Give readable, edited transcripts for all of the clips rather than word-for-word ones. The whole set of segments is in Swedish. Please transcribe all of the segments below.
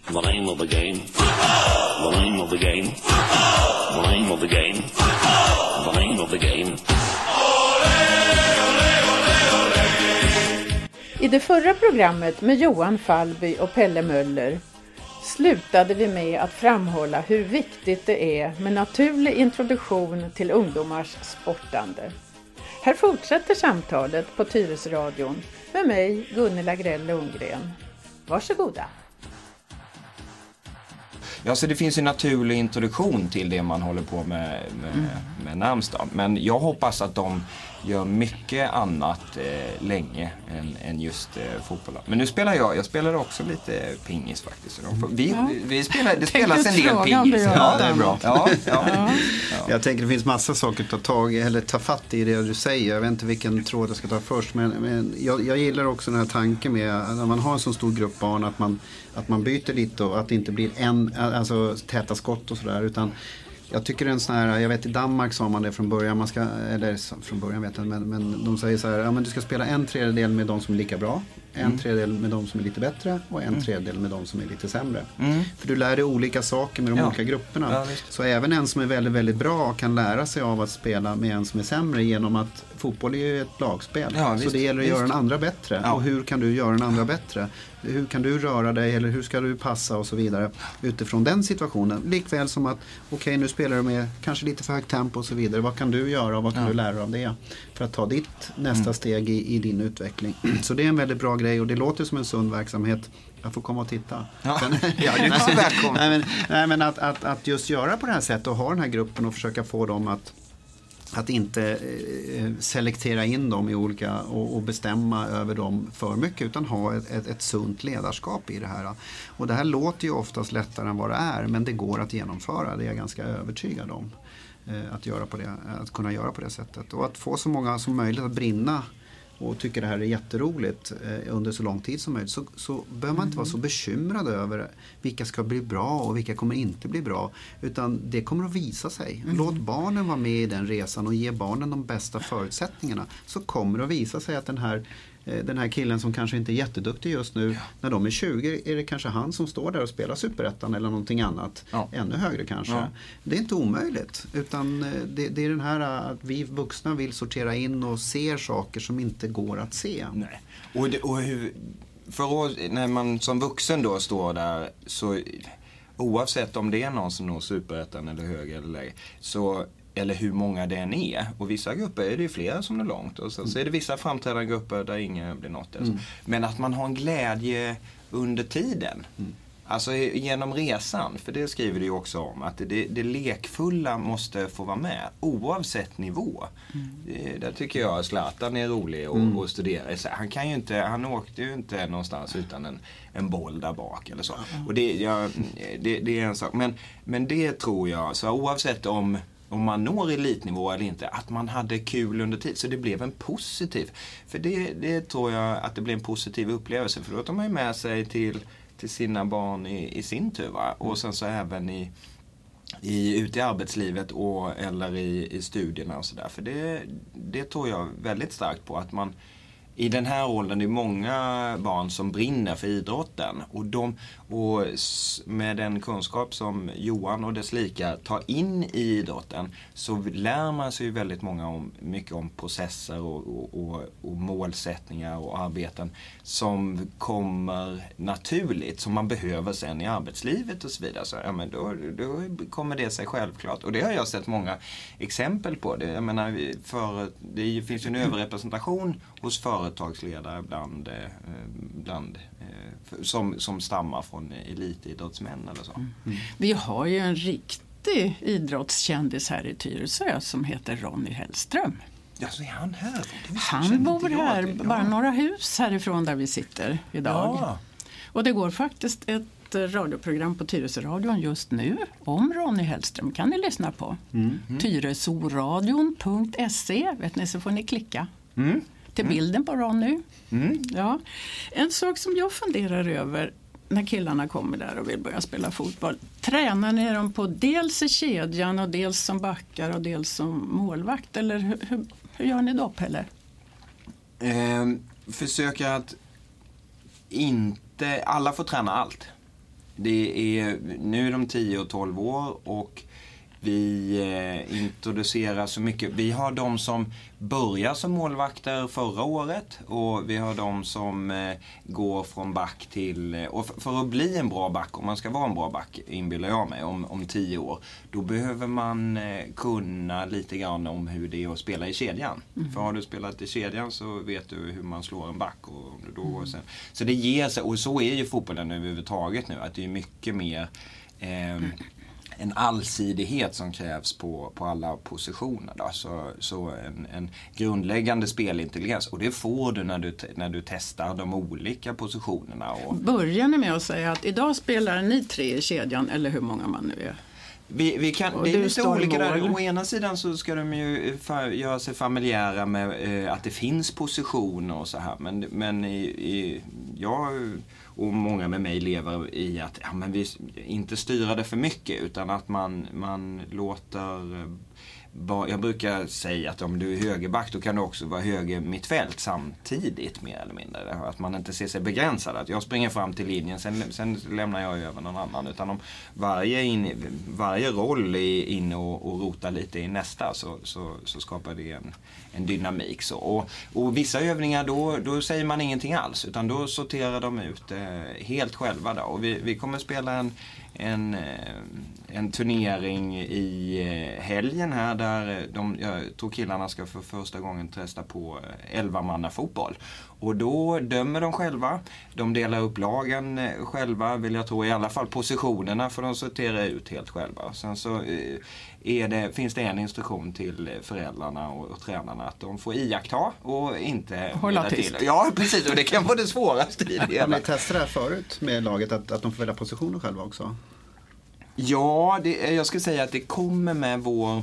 The name of the game. The name of the game. The name of the game. The name of the game. I det förra programmet med Johan Falby och Pelle Möller slutade vi med att framhålla hur viktigt det är med naturlig introduktion till ungdomars sportande. Här fortsätter samtalet på Tyresöradion med mig, Gunilla Grell Lundgren. Varsågoda. Ja, så det finns en naturlig introduktion till det man håller på med Närmstad. Men jag hoppas att de gör mycket annat länge än just fotboll. Men nu spelar jag spelade också lite pingis faktiskt. Det spelas en del pingis. Ja, det är bra. Ja. Jag tänker det finns massa saker att ta tag i eller ta fatt i det du säger. Jag vet inte vilken tråd jag ska ta först. Men jag gillar också den här tanken med när man har en så stor grupp barn att man byter lite och att det inte blir alltså täta skott och sådär, utan jag tycker det är en sån här, jag vet i Danmark sa man det från början, från början vet jag, men de säger så här, ja men du ska spela 1/3 med de som är lika bra, 1/3 med de som är lite bättre och 1/3 med de som är lite sämre. För du lär dig olika saker med de olika grupperna. Ja, så även en som är väldigt, väldigt bra kan lära sig av att spela med en som är sämre genom att fotboll är ju ett lagspel. Ja, så det gäller att göra den andra bättre. Ja. Och hur kan du göra den andra bättre? Hur kan du röra dig eller hur ska du passa och så vidare utifrån den situationen. Likväl som att okej, nu spelar du med kanske lite för högt tempo och så vidare. Vad kan du göra och vad kan du lära av det för att ta ditt nästa steg i din utveckling. Så det är en väldigt bra grej och det låter som en sund verksamhet. Jag får komma och titta. Ja, det är så välkommen. Nej, men att just göra på det här sättet och ha den här gruppen och försöka få dem att inte selektera in dem i olika och bestämma över dem för mycket, utan ha ett sunt ledarskap i det här. Och det här låter ju oftast lättare än vad det är, men det går att genomföra. Det är jag ganska övertygad om. Att kunna göra på det sättet. Och att få så många som möjligt att brinna och tycker det här är jätteroligt under så lång tid som möjligt, så behöver man inte vara så bekymrad över vilka ska bli bra och vilka kommer inte bli bra, utan det kommer att visa sig. Låt barnen vara med i den resan och ge barnen de bästa förutsättningarna, så kommer det att visa sig att den här killen som kanske inte är jätteduktig just nu, när de är 20 är det kanske han som står där och spelar Superettan eller någonting annat, ännu högre kanske. Ja. Det är inte omöjligt, utan det är den här att vi vuxna vill sortera in och ser saker som inte går att se. Nej. Och för oss, när man som vuxen då står där, så oavsett om det är någon som når Superettan eller högre eller lägre, eller hur många det än är. Och vissa grupper är det ju flera som är långt. Och så är det vissa framträdande grupper där ingen blir något. Men att man har en glädje under tiden. Alltså genom resan. För det skriver det ju också om. Att det lekfulla måste få vara med. Oavsett nivå. Där tycker jag att Zlatan är rolig att studera. Han åkte ju inte någonstans utan en boll där bak eller så. Och det är en sak. Men det tror jag. Så oavsett om man når elitnivå eller inte, att man hade kul under tid, så det blev en positiv, för det tror jag att det blev en positiv upplevelse, för då tar man ju med sig till sina barn i sin tur, va? Och sen så även ute i arbetslivet eller i studierna och sådär, för det tror jag väldigt starkt på, att man i den här åldern, det är många barn som brinner för idrotten, och med den kunskap som Johan och dess lika tar in i idrotten, så lär man sig ju väldigt mycket om processer och målsättningar och arbeten som kommer naturligt, som man behöver sen i arbetslivet och så vidare. Så men då kommer det sig självklart, och det har jag sett många exempel på. Jag menar, det finns ju en överrepresentation hos företagsledare som stammar från elitidrottsmän eller så. Vi har ju en riktig idrottskändis här i Tyresö som heter Ronny Hellström. Ja, så är han här? Han bor här, bara några hus härifrån där vi sitter idag. Ja. Och det går faktiskt ett radioprogram på Tyresöradion just nu om Ronny Hellström. Kan ni lyssna på? Tyresoradion.se, vet ni, så får ni klicka. Till bilden på Ronny. Ja. En sak som jag funderar över när killarna kommer där och vill börja spela fotboll. Tränar ni dem på dels i kedjan och dels som backar och dels som målvakt? Eller hur gör ni då, Pelle? Försöker att inte... Alla får träna allt. Nu är de 10 och 12 år och vi introducerar så mycket. Vi har de som börjar som målvakter förra året och vi har de som går från back till... Och för att bli en bra back, om man ska vara en bra back, inbillar jag mig, om 10 år, då behöver man kunna lite grann om hur det är att spela i kedjan. För har du spelat i kedjan så vet du hur man slår en back. Så det ger sig, och så är ju fotbollen överhuvudtaget nu, att det är mycket mer... en allsidighet som krävs på alla positioner då. Så en grundläggande spelintelligens, och det får du när du testar de olika positionerna. Börjar ni med att säga att idag spelar ni 3 i kedjan, eller hur många man nu är? Vi kan, det är lite olika där. Å ena sidan så ska de ju göra sig familjära med att det finns positioner och så här. Men jag och många med mig lever i att men vi inte styra det för mycket, utan att man låter... Jag brukar säga att om du är högerback, då kan du också vara höger mittfält samtidigt, mer eller mindre. Att man inte ser sig begränsad. Att jag springer fram till linjen, sen lämnar jag över någon annan. Utan om varje roll är inne och rotar lite i nästa, så skapar det en dynamik. Så. Och vissa övningar, då säger man ingenting alls. Utan då sorterar de ut helt själva. Då. Och vi kommer spela en turnering i helgen här där jag tror killarna ska för första gången testa på 11-manna-fotboll. Och då dömer de själva. De delar upp lagen själva, vill jag tro, i alla fall positionerna får de sortera ut helt själva. Sen så finns det en instruktion till föräldrarna och tränarna att de får iaktta och inte hålla tyst. Ja, precis, och det kan vara det svåraste i det. Har ni testat det här förut med laget, att de får välja positioner själva också? Ja, jag skulle säga att det kommer med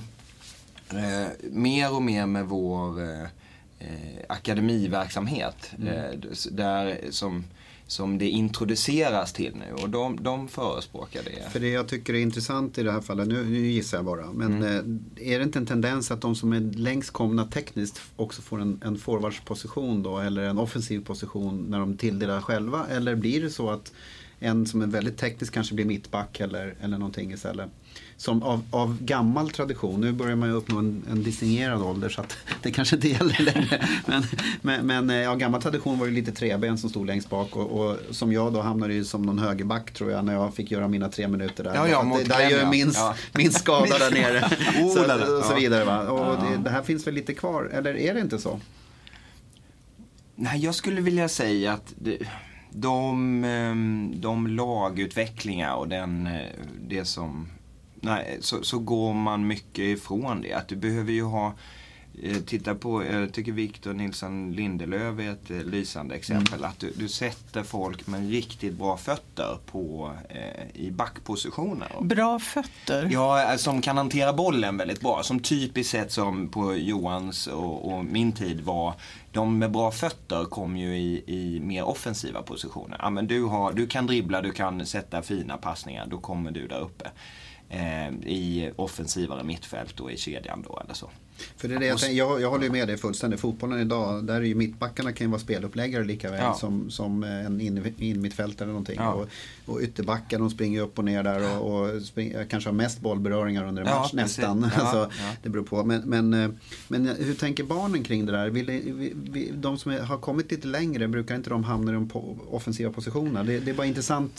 mer och mer med vår akademiverksamhet där som det introduceras till nu, och de förespråkar det. För det jag tycker är intressant i det här fallet, nu gissar jag bara, men är det inte en tendens att de som är längst komna tekniskt också får en forwardsposition då, eller en offensiv position när de tilldelar själva, eller blir det så att en som är väldigt teknisk kanske blir mittback eller någonting istället? Som av gammal tradition, nu börjar man ju uppnå en distingerad ålder så att det kanske inte gäller längre. Men gammal tradition var ju lite träben som stod längst bak och som jag då hamnade ju som någon högerback, tror jag, när jag fick göra mina 3 minuter där. Där gör min skada där nere. Så vidare, va? Och det här finns väl lite kvar, eller är det inte så? Nej, jag skulle vilja säga att de lagutvecklingar och det som... Nej, så går man mycket ifrån det. Att du behöver ju ha... Titta på, jag tycker Victor Nilsson Lindelöf är ett lysande exempel. Att du sätter folk med riktigt bra fötter i backpositioner. Bra fötter? Ja, som kan hantera bollen väldigt bra. Som typiskt sett som på Johans och min tid var... De med bra fötter kom ju i mer offensiva positioner. Ja, men du kan dribbla, du kan sätta fina passningar. Då kommer du där uppe. I offensivare mittfält och i kedjan då eller så. För det är det jag håller ju med dig fullständigt. Fotbollen idag, där är ju mittbackarna kan ju vara speluppläggare lika väl som en inmittfält eller någonting. Ja. Och ytterbackar, de springer upp och ner där och kanske har mest bollberöringar under en match nästan. Ja, alltså, det beror på. Men hur tänker barnen kring det där? De som har kommit lite längre, brukar inte de hamna i de offensiva positionerna? Det är bara intressant.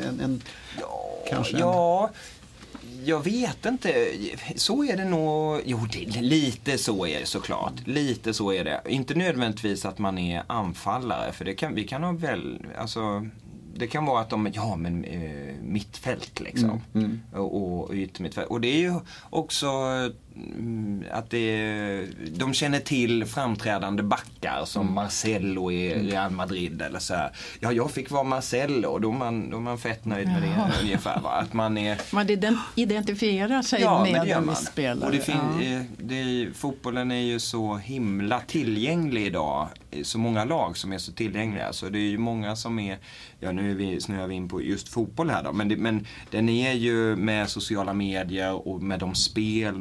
Jag vet inte. Så är det nog. Jo, lite så är det såklart. Lite så är det. Inte nödvändigtvis att man är anfallare. För vi kan ha väl... Alltså, det kan vara att de... mittfält liksom. Och yttermittfält. Och det är ju också... att de känner till framträdande backar som Marcelo i Real Madrid eller så här. Ja, jag fick vara Marcelo och då är man fett nöjd med det ungefär, va? Att man identifierar sig med en spelare. Och fotbollen är ju så himla tillgänglig idag. Så många lag som är så tillgängliga, så det är ju många som är, nu snöar vi in på just fotboll här då, men den är ju med sociala medier och med de spel de utför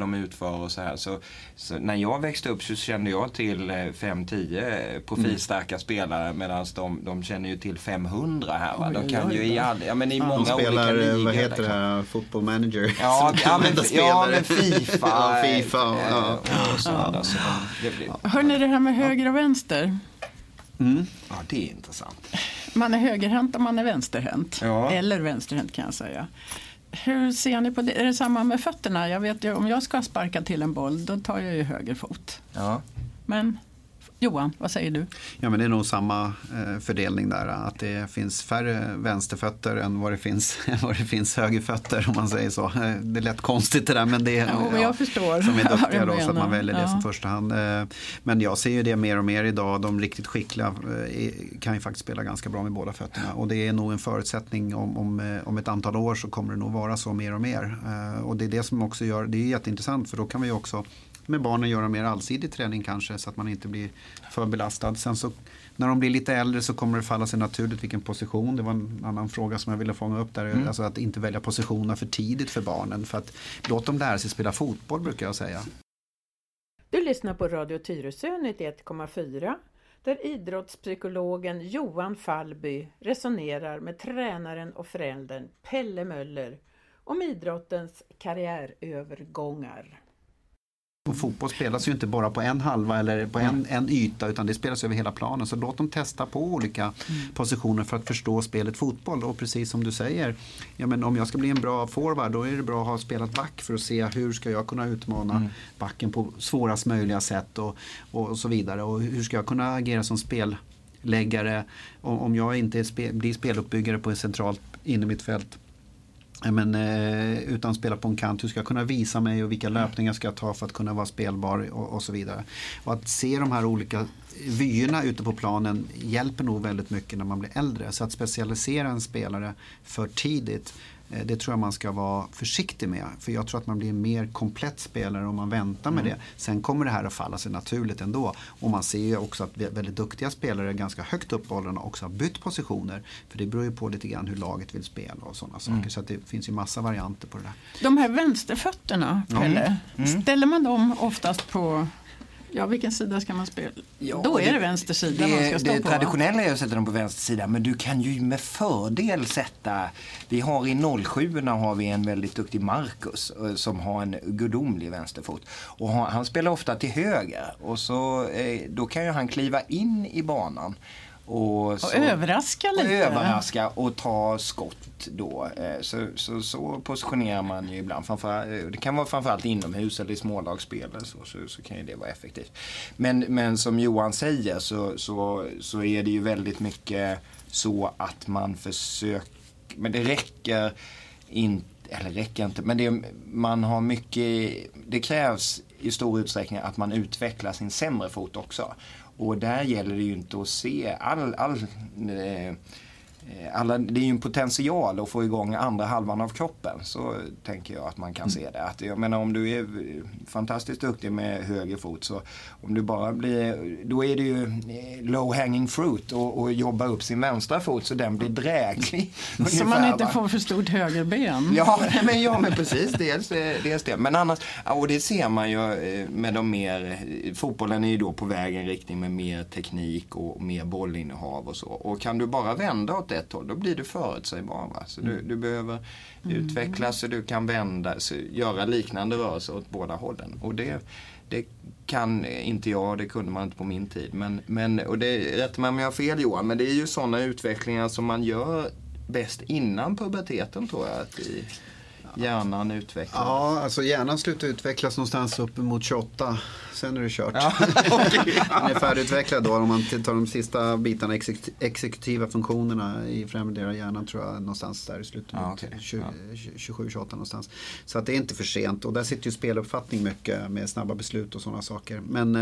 för och så här. Så när jag växte upp så kände jag till 5-10 profilstarka spelare, medan de känner ju till 500 här. Va? De kan ju i många spelar, olika ligor. Vad heter det här? Football manager. Men FIFA. FIFA. Och sådär. Så Hörrni, det här med höger och vänster. Ja, det är intressant. Man är högerhänt och man är vänsterhänt. Ja. Eller vänsterhänt kan jag säga. Hur ser ni på det? Är det samma med fötterna? Jag vet ju, om jag ska sparka till en boll, då tar jag ju höger fot. Ja. Men Johan, vad säger du? Ja, men det är nog samma fördelning där. Att det finns färre vänsterfötter än vad det finns högerfötter, om man säger så. Det är lätt konstigt det där, men det är jag förstår. Som är duktiga då, så att man väljer det som första hand. Men jag ser ju det mer och mer idag. De riktigt skickliga kan ju faktiskt spela ganska bra med båda fötterna. Och det är nog en förutsättning om ett antal år, så kommer det nog vara så mer och mer. Och det är det som också gör, det är jätteintressant, för då kan vi också med barnen göra mer allsidig träning kanske, så att man inte blir för belastad. Sen så när de blir lite äldre så kommer det falla sig naturligt vilken position. Det var en annan fråga som jag ville fånga upp där. Alltså att inte välja positioner för tidigt för barnen. För att låt dem lära sig spela fotboll, brukar jag säga. Du lyssnar på Radio Tyresö 91,4, där idrottspsykologen Johan Fallby resonerar med tränaren och föräldern Pelle Möller om idrottens karriärövergångar. Och fotboll spelas ju inte bara på en halva eller på en yta, utan det spelas över hela planen. Så låt dem testa på olika positioner för att förstå spelet fotboll. Och precis som du säger, men om jag ska bli en bra forward, då är det bra att ha spelat back för att se hur ska jag kunna utmana backen på svårast möjliga sätt och så vidare. Och hur ska jag kunna agera som spelläggare om jag inte blir speluppbyggare på en centralt inne i mitt fält. Utan spela på en kant, hur ska jag kunna visa mig och vilka löpningar ska jag ta för att kunna vara spelbar och så vidare. Och att se de här olika vyerna ute på planen hjälper nog väldigt mycket när man blir äldre. Så att specialisera en spelare för tidigt, det tror jag man ska vara försiktig med. För jag tror att man blir en mer komplett spelare om man väntar med det. Sen kommer det här att falla sig naturligt ändå. Och man ser ju också att väldigt duktiga spelare ganska högt upp i åldrarna också har bytt positioner. För det beror ju på lite grann hur laget vill spela och sådana saker. Så att det finns ju massa varianter på det där. De här vänsterfötterna, Pelle, ställer man dem oftast på... Ja, vilken sida ska man spela? Ja, då är det vänster sida man ska stå på. Det traditionella är att sätta dem på vänster sida, men du kan ju med fördel sätta... Vi har i 07:orna har vi en väldigt duktig Marcus som har en gudomlig vänsterfot. Och han spelar ofta till höger, och så då kan ju han kliva in i banan. Och överraska lite. Överraska och ta skott då. Så positionerar man ju ibland. Det kan vara framförallt inomhus eller i smålagsspel. Så kan ju det vara effektivt. Men som Johan säger så är det ju väldigt mycket så att man försöker... Men det räcker inte. Eller räcker inte. Men man har mycket... Det krävs i stor utsträckning att man utvecklar sin sämre fot också. Och där gäller det ju inte att se det är ju en potential att få igång andra halvan av kroppen, så tänker jag att man kan se det. Att jag menar, om du är fantastiskt duktig med höger fot, så om du bara då är det ju low hanging fruit och jobba upp sin vänstra fot så den blir dräglig. Så man inte får för stort högerben. Ja, men precis, dels det. Men annars, och det ser man ju med de mer, fotbollen är ju då på väg en riktning med mer teknik och mer bollinnehav och så. Och kan du bara vända åt ett håll, då blir du förutsägbar. Va? Så du behöver utvecklas så du kan vända, så göra liknande rörelser åt båda hållen. Och det kan inte jag, det kunde man inte på min tid. Men och det rättar man om jag har fel, Johan, men det är ju sådana utvecklingar som man gör bäst innan puberteten, tror jag, att hjärnan utvecklas. Ja, alltså hjärnan slutar utvecklas någonstans upp mot 28. Sen är det kört. Ja. Den är färdigutvecklad då. Om man tar de sista bitarna, exekutiva funktionerna i främre delen av hjärnan, tror jag någonstans där i slutet mot 27-28 någonstans. Så att det är inte för sent. Och där sitter ju speluppfattning mycket med snabba beslut och sådana saker. Men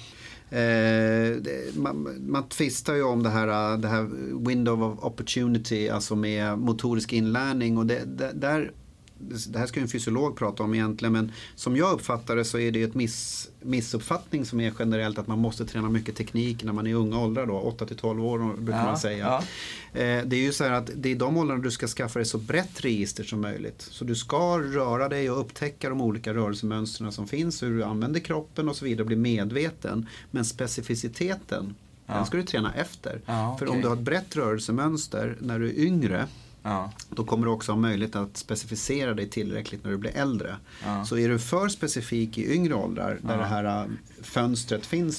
man tvistar ju om det här window of opportunity, alltså med motorisk inlärning, och det här ska ju en fysiolog prata om egentligen, men som jag uppfattar det så är det ett missuppfattning som är generellt att man måste träna mycket teknik när man är i unga åldrar då, 8-12 år brukar man säga. Ja. Det är ju så här att det är de åldrarna du ska skaffa dig så brett register som möjligt. Så du ska röra dig och upptäcka de olika rörelsemönstren som finns, hur du använder kroppen och så vidare, bli medveten. Men specificiteten, den ska du träna efter. För om du har ett brett rörelsemönster när du är yngre, då kommer du också ha möjlighet att specificera dig tillräckligt när du blir äldre. Så är du för specifik i yngre åldrar, där det här fönstret finns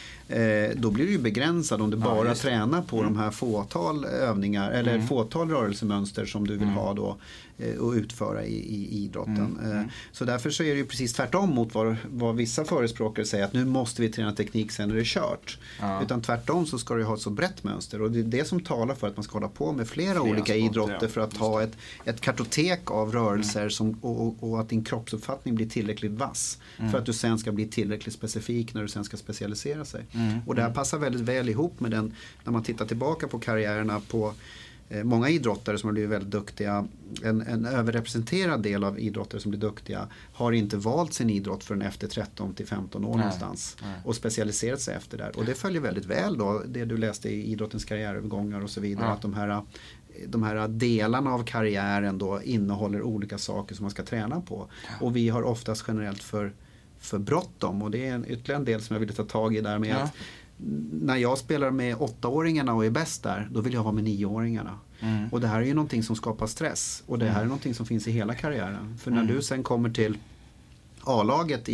då blir du ju begränsad om du bara tränar på de här fåtal övningar eller fåtal rörelsemönster som du vill ha då och utföra i idrotten. Så därför så är det ju precis tvärtom mot vad vissa förespråkare säger, att nu måste vi träna teknik sen är det kört. Utan tvärtom så ska du ha ett så brett mönster, och det är det som talar för att man ska hålla på med flera olika idrotter för att ha ett kartotek av rörelser och att din kroppsuppfattning blir tillräckligt vass för att du sen ska bli tillräckligt specifik när du sen ska specialisera sig. Och det här passar väldigt väl ihop med den, när man tittar tillbaka på karriärerna på många idrottare som har blivit väldigt duktiga. En överrepresenterad del av idrottare som blir duktiga har inte valt sin idrott förrän efter 13-15 år någonstans. Och specialiserat sig efter där. Och det följer väldigt väl då, det du läste i idrottens karriärövergångar och så vidare. Att de här delarna av karriären då innehåller olika saker som man ska träna på. Och vi har oftast generellt för bråttom, och det är ytterligare en del som jag vill ta tag i där med att när jag spelar med 8-åringarna och är bäst där, då vill jag vara med 9-åringarna. Och det här är ju någonting som skapar stress, och det här är någonting som finns i hela karriären. För när du sen kommer till A-laget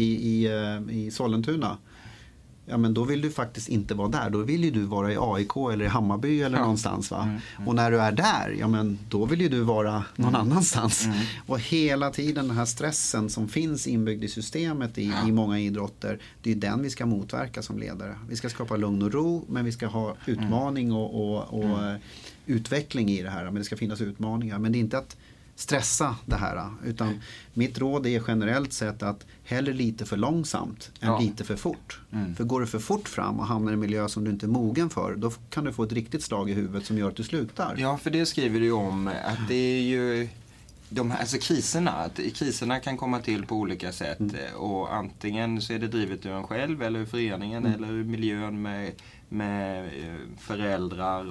i Sollentuna, ja men då vill du faktiskt inte vara där. Då vill ju du vara i AIK eller i Hammarby eller någonstans va. Och när du är där, ja men då vill ju du vara någon annanstans. Och hela tiden den här stressen som finns inbyggd i systemet i många idrotter, det är den vi ska motverka som ledare. Vi ska skapa lugn och ro, men vi ska ha utmaning och utveckling i det här. Men det ska finnas utmaningar. Men det är inte att stressa det här, utan mitt råd är generellt sett att hellre lite för långsamt än lite för fort. För går du för fort fram och hamnar i en miljö som du inte är mogen för, då kan du få ett riktigt slag i huvudet som gör att du slutar. Ja, för det skriver du om att det är ju alltså kriserna kan komma till på olika sätt, och antingen så är det drivet ur en själv eller ur föreningen eller ur miljön med föräldrar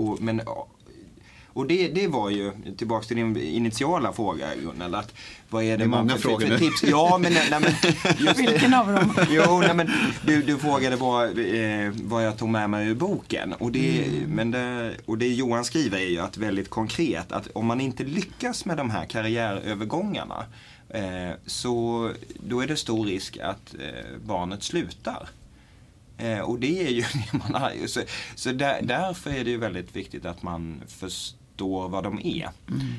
och det var ju tillbaka till din initiala fråga, Gunnel, att vad är det många frågor för tips? Ja, men just vilken av dem? Jo, nej, men du frågade vad jag tog med mig ur boken, och det Johan skriver är ju att väldigt konkret att om man inte lyckas med de här karriärövergångarna, så då är det stor risk att barnet slutar. Och det är ju det man har. Så därför är det ju väldigt viktigt att man förstår vad de är.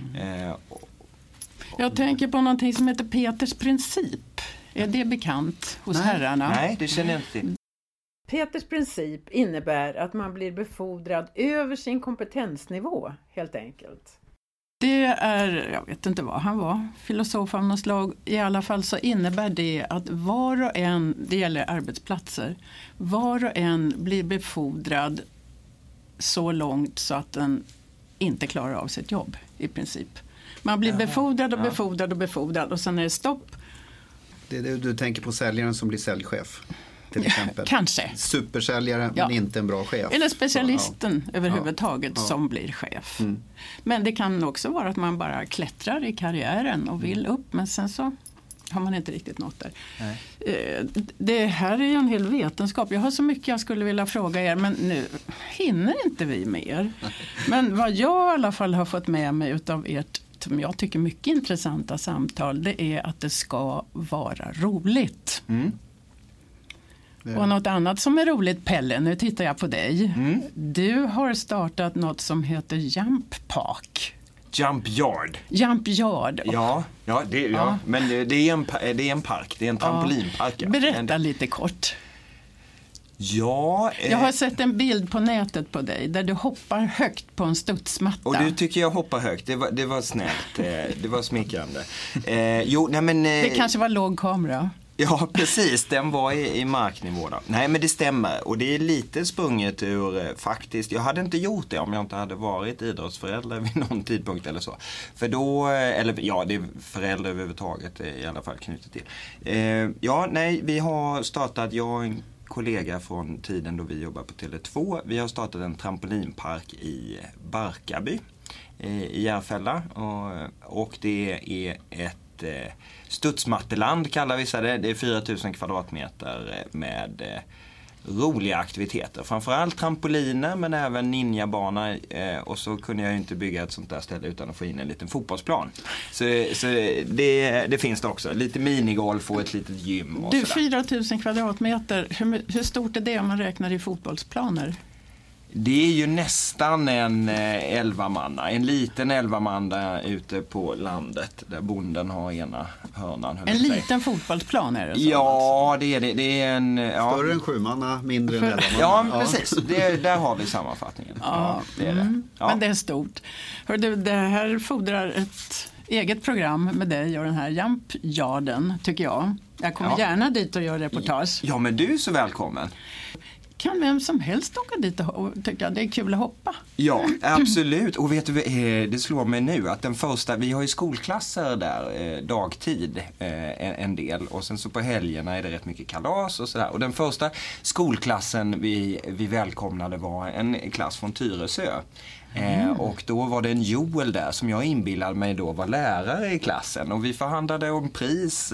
Jag tänker på någonting som heter Peters princip. Är det bekant hos herrarna? Nej, det känner jag inte till. Peters princip innebär att man blir befordrad över sin kompetensnivå, helt enkelt. Det är, jag vet inte vad han var, filosof av något slag. I alla fall så innebär det att var och en, det gäller arbetsplatser, var och en blir befordrad så långt så att den inte klarar av sitt jobb i princip. Man blir befordrad och befordrad och befordrad, och sen är det stopp. Det är det du tänker på, säljaren som blir säljchef till exempel. Kanske. Supersäljare men inte en bra chef. Eller specialisten överhuvudtaget som blir chef. Men det kan också vara att man bara klättrar i karriären och vill upp, men sen så har man inte riktigt nått där. Det här är ju en hel vetenskap. Jag har så mycket jag skulle vilja fråga er, men nu hinner inte vi mer. Men vad jag i alla fall har fått med mig utav ert, som jag tycker mycket intressanta samtal, det är att det ska vara roligt. Och något annat som är roligt, Pelle, nu tittar jag på dig. Du har startat något som heter Jump Park. Jump Yard. Jump Yard. Ja, men det är en park, det är en trampolinpark. Berätta lite kort. Ja, jag har sett en bild på nätet på dig där du hoppar högt på en studsmatta. Och du tycker jag hoppar högt, det var snällt, det var smickrande. Det kanske var låg kamera. Ja, precis. Den var i marknivå då. Nej, men det stämmer. Och det är lite sprunget ur faktiskt. Jag hade inte gjort det om jag inte hade varit idrottsförälder vid någon tidpunkt eller så. För då, eller ja, det är föräldrar överhuvudtaget i alla fall knutet till. Vi har startat, jag och en kollega från tiden då vi jobbar på Tele2. Vi har startat en trampolinpark i Barkarby i Järfälla. Och det är ett studsmatteland kallar vi det. Det är 4000 kvadratmeter med roliga aktiviteter. Framförallt trampoliner men även ninjabana. Och så kunde jag ju inte bygga ett sånt där ställe utan att få in en liten fotbollsplan. Så det finns det också. Lite minigolf och ett litet gym. Och du, 4000 kvadratmeter. Hur stort är det om man räknar i fotbollsplaner? Det är ju nästan en 11-manna. En liten 11-manna ute på landet där bonden har ena hörnan. En liten fotbollsplan är det så? Ja, det är det. Det är en... Ja. Större än 7-manna, mindre än 11-manna. Ja, precis. Där har vi sammanfattningen. Ja, det är det. Ja. Men det är stort. Hör du, det här fordrar ett eget program med dig och den här Jump-yarden, tycker jag. Jag kommer gärna dit och gör reportage. Ja, men du är så välkommen. Kan vem som helst åka dit och tycka att det är kul att hoppa? Ja, absolut. Och vet du, det slår mig nu att den första, vi har ju skolklasser där dagtid en del. Och sen så på helgerna är det rätt mycket kalas och sådär. Och den första skolklassen vi välkomnade var en klass från Tyresö. Och då var det en Joel där som jag inbillade mig då var lärare i klassen. Och vi förhandlade om pris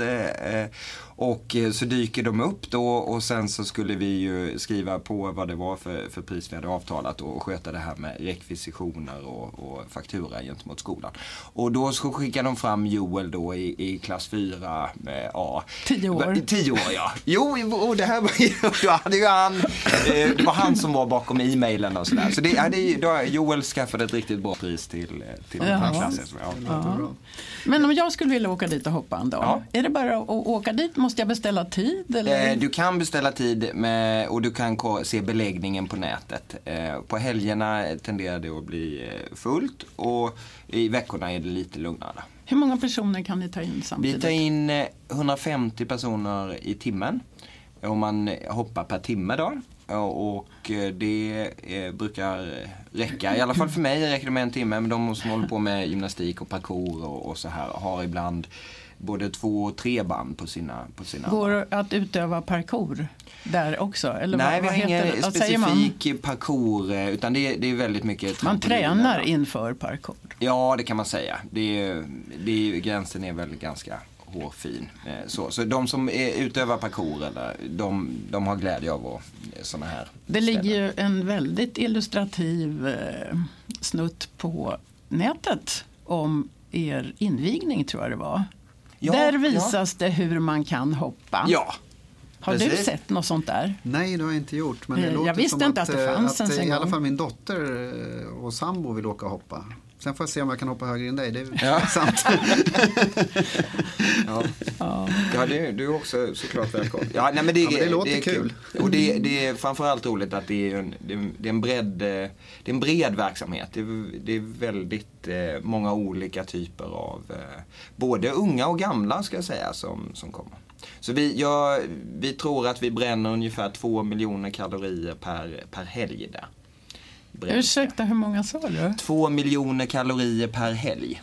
och så dyker de upp då och sen så skulle vi ju skriva på vad det var för pris vi hade avtalat och sköta det här med rekvisitioner och faktura gentemot skolan. Och då så skickade de fram Joel då i klass 4A. 10 år. 10 år, ja. Jo, och det här var då hade ju han, det var han som var bakom e-mailen och sådär. Så då Joel skaffade ett riktigt bra pris till den här klassen. Ja. Men om jag skulle vilja åka dit och hoppa en dag, är det bara att åka dit? Måste jag beställa tid? Eller? Du kan beställa tid och du kan se beläggningen på nätet. På helgerna tenderar det att bli fullt och i veckorna är det lite lugnare. Hur många personer kan ni ta in samtidigt? Vi tar in 150 personer i timmen om man hoppar per timme då. Och det brukar räcka, i alla fall för mig räcker det med en timme, men de som håller på med gymnastik och parkour och så här har ibland både 2 och 3 band på sina Går det att utöva parkour där också? Eller nej, vad vi har ingen specifik parkour utan det är väldigt mycket man tränar inför parkour. Ja, det kan man säga. Gränsen är väl ganska hårfin. Så de som utövar parkour eller de har glädje av såna här det ligger ju en väldigt illustrativ snutt på nätet om er invigning, tror jag det var. Ja, där visas det hur man kan hoppa. Ja. Har du sett något sånt där? Nej, det har jag inte gjort. Men det låter jag visste som inte att det fanns en i alla fall min dotter och sambo vill åka och hoppa. Sen får jag se om jag kan hoppa högre än dig. Det är sant. Ja, du är också såklart välkommen. Ja, nej, men det låter kul. Och det är framförallt roligt att det är en bred verksamhet. Det är väldigt många olika typer av både unga och gamla ska jag säga som kommer. Så vi tror att vi bränner ungefär 2 miljoner kalorier per helg där. Ursäkta, hur många sa du? 2 miljoner kalorier per helg.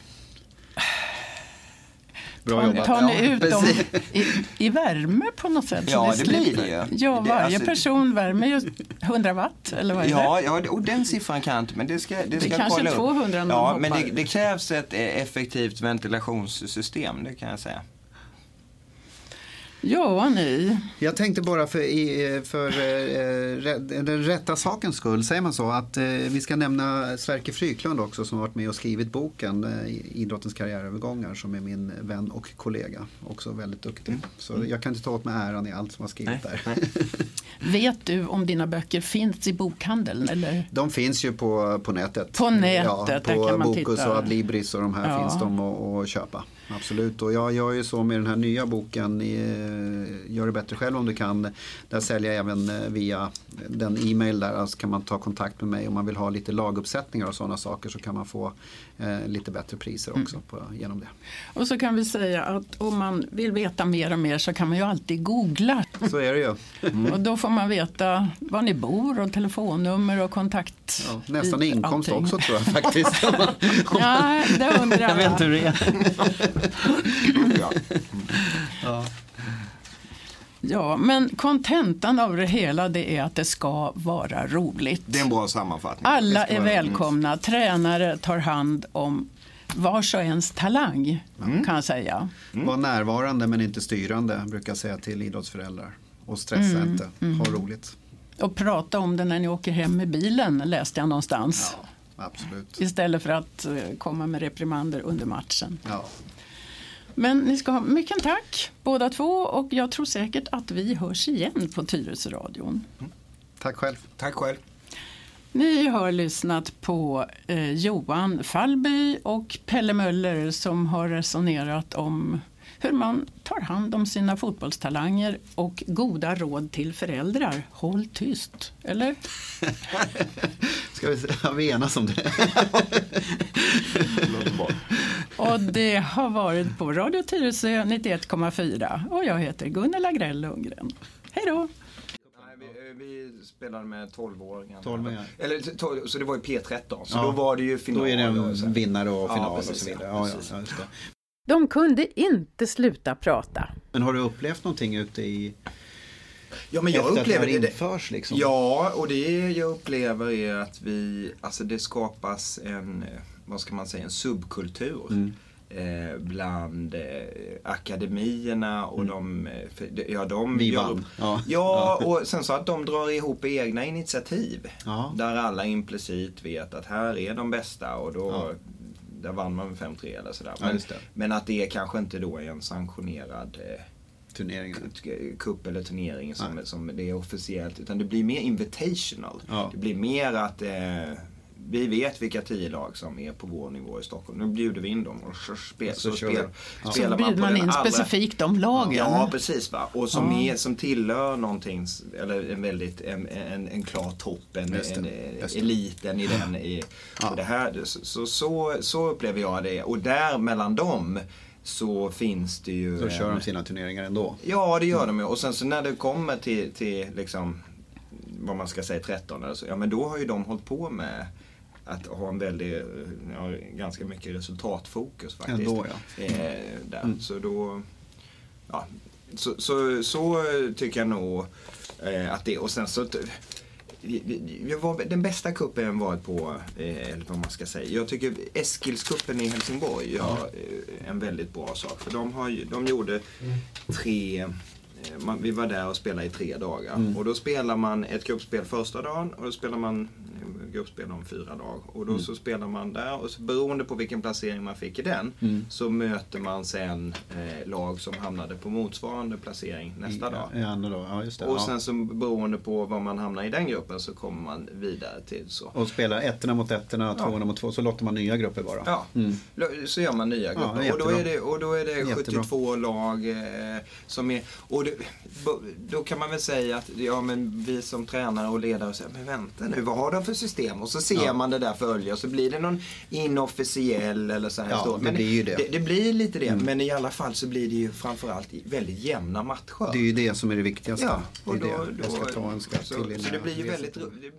Bra jobbat. Tar ni ut dem i värme på något sätt? Ja, det blir det ju. Ja, varje person värmer ju 100 watt, eller vad är det? Ja, och den siffran kan inte, men det ska kanske 200 när ja, men det krävs ett effektivt ventilationssystem, det kan jag säga. Ja, ni. Jag tänkte bara för den rätta sakens skull, säger man så, att vi ska nämna Sverker Fryklund också som har varit med och skrivit boken Idrottens karriärövergångar, som är min vän och kollega. Också väldigt duktig. Så jag kan inte ta åt mig äran i allt som har skrivit där. Vet du om dina böcker finns i bokhandeln? Eller? De finns ju på nätet. På nätet, ja, där kan man Bokus titta. Och Adlibris och de här finns de att köpa. Absolut, och jag gör ju så med den här nya boken gör det bättre själv om du kan. Där säljer jag även via den e-mail där, alltså kan man ta kontakt med mig om man vill ha lite laguppsättningar och sådana saker, så kan man få lite bättre priser också genom det. Och så kan vi säga att om man vill veta mer och mer så kan man ju alltid googla. Så är det ju. Och då får man veta var ni bor och telefonnummer och kontakt. Ja, nästan inkomst allting. också tror jag faktiskt. Ja, det undrar jag. Jag vet inte hur det är. Ja, men kontentan av det hela, det är att det ska vara roligt. Det är en bra sammanfattning. Alla är välkomna. Tränare tar hand om vars och ens talang, kan jag säga. Var närvarande men inte styrande, brukar jag säga till idrottsföräldrar. Och stressa inte, ha roligt. Och prata om det när ni åker hem i bilen, läste jag någonstans. Ja, absolut. Istället för att komma med reprimander under matchen. Ja. Men ni ska ha mycket tack båda två, och jag tror säkert att vi hörs igen på Tyresöradion. Tack själv. Tack själv. Ni har lyssnat på Johan Fallby och Pelle Möller som har resonerat om hur man tar hand om sina fotbollstalanger och goda råd till föräldrar. Håll tyst, eller? Ska vi enas om det? Och det har varit på Radio Tyresö 91,4 och jag heter Gunilla Grell Lundgren. Hej då! Vi spelade med 12-åringar. 12-åringar. Eller, så det var ju P13. Så då var det ju final. Då är det en vinnare och final precis, och så vidare. Ja, just det. De kunde inte sluta prata. Men har du upplevt någonting ute i... Ja, men jag efter upplever att det införs liksom? Ja, och det jag upplever är att det skapas en, vad ska man säga, en subkultur bland akademierna och de vann. Ja, och sen så att de drar ihop egna initiativ. Ja. Där alla implicit vet att här är de bästa och då där vann man med 5-3 eller sådär. Men att det kanske inte då är en sanktionerad kupp eller turnering som det är officiellt, utan det blir mer invitational. Det blir mer att vi vet vilka 10 lag som är på vår nivå i Stockholm. Nu bjuder vi in dem och spelar man in specifikt de lagen. Ja, precis va. Och som tillhör någonting, eller en klar topp, en eliten i den. Och det här, så upplever jag det. Och där mellan dem så finns det ju... Då kör de sina turneringar ändå. Ja, det gör de ju. Och sen så när det kommer till liksom, vad man ska säga 13 eller så, ja men då har ju de hållit på med att ha en ganska mycket resultatfokus faktiskt. Ändå, där. Så då, så tycker jag nog att det, och sen så den bästa kuppen jag varit på, eller vad man ska säga. Jag tycker Eskilskuppen i Helsingborg är en väldigt bra sak. För de gjorde 3... vi var där och spelade i 3 dagar. Och då spelar man ett gruppspel första dagen och då spelar man gruppspel om 4 dagar. Och då så spelar man där och så beroende på vilken placering man fick i den så möter man sen lag som hamnade på motsvarande placering nästa dag. Ja, just det. Och sen så beroende på var man hamnar i den gruppen så kommer man vidare till så. Och spelar 1:orna mot 1:orna, 2:orna mot 2, så låter man nya grupper bara. Ja, så gör man nya grupper. Och då är det 72 lag som är... Och då kan man väl säga att men vi som tränare och ledare säger, men vänta nu, vad har de för system? Och så ser man det där följa och så blir det någon inofficiell eller så här. Ja, men det blir ju det. Det blir lite det, men i alla fall så blir det ju framförallt väldigt jämna matcher. Det är ju det som är det viktigaste. Ja, och det är det. Jag ska ta en skatt till innan. Så det blir ju väldigt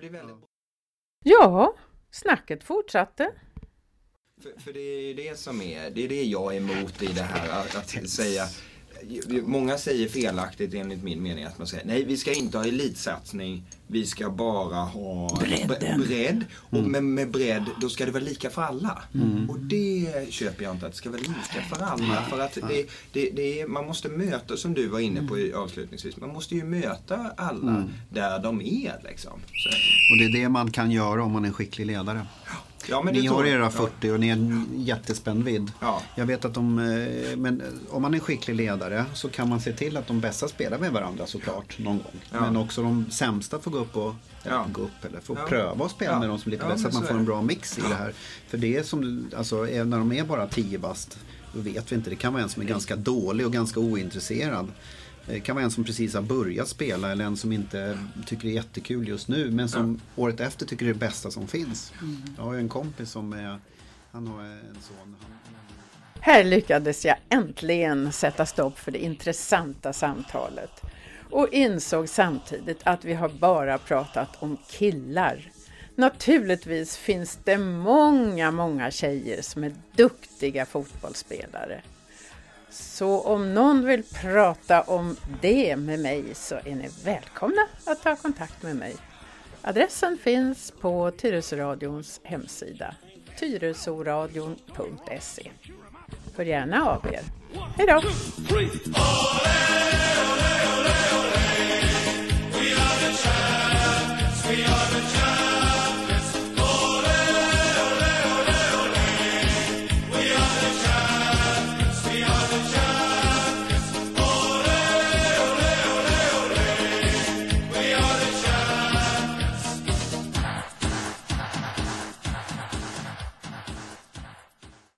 Ja, snacket fortsatte. För det är det som är, det är det jag är emot i det här att säga. Många säger felaktigt enligt min mening att man säger nej, vi ska inte ha elitsatsning, vi ska bara ha bredd. Och med bredd, då ska det vara lika för alla. Och det köper jag inte, att det ska vara lika för alla. För att man måste möta, som du var inne på avslutningsvis, man måste ju möta alla där de är liksom. Så. Och det är det man kan göra om man är en skicklig ledare. Ja, men ni har era 40 och ni är en jättespännvidd. Ja. Jag vet att men om man är en skicklig ledare så kan man se till att de bästa spelar med varandra såklart någon gång. Ja. Men också de sämsta får gå upp eller får pröva att spela med de som är lite bäst, så att man får en bra mix i det här. För det är som, alltså, när de är bara 10 bast, då vet vi inte. Det kan vara en som är ganska dålig och ganska ointresserad. Det kan vara en som precis har börjat spela eller en som inte tycker det är jättekul just nu men som året efter tycker det är det bästa som finns. Jag har ju en kompis som han har en son. Här lyckades jag äntligen sätta stopp för det intressanta samtalet och insåg samtidigt att vi har bara pratat om killar. Naturligtvis finns det många tjejer som är duktiga fotbollsspelare. Så om någon vill prata om det med mig så är ni välkomna att ta kontakt med mig. Adressen finns på Tyresöradions hemsida, tyresoradion.se. Hör gärna av er. Hej då! We are the champions, we are the champions.